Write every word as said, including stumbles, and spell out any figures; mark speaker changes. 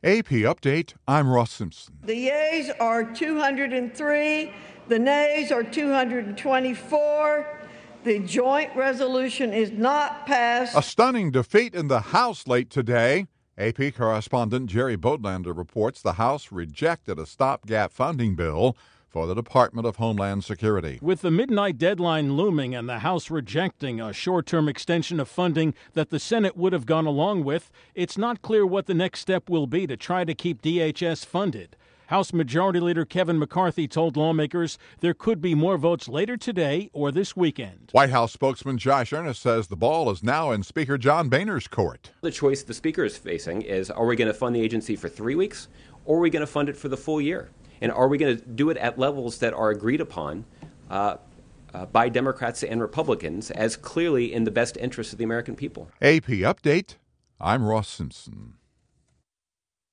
Speaker 1: A P Update, I'm Ross Simpson.
Speaker 2: The yeas are two hundred three, the nays are two hundred twenty-four. The joint resolution is not passed.
Speaker 1: A stunning defeat in the House late today. A P correspondent Jerry Bodlander reports the House rejected a stopgap funding bill for the Department of Homeland Security.
Speaker 3: With the midnight deadline looming and the House rejecting a short-term extension of funding that the Senate would have gone along with, it's not clear what the next step will be to try to keep D H S funded. House Majority Leader Kevin McCarthy told lawmakers there could be more votes later today or this weekend.
Speaker 1: White House spokesman Josh Earnest says the ball is now in Speaker John Boehner's court.
Speaker 4: The choice the Speaker is facing is, are we going to fund the agency for three weeks or are we going to fund it for the full year? And are we going to do it at levels that are agreed upon uh, uh, by Democrats and Republicans as clearly in the best interest of the American people?
Speaker 1: A P Update, I'm Ross Simpson.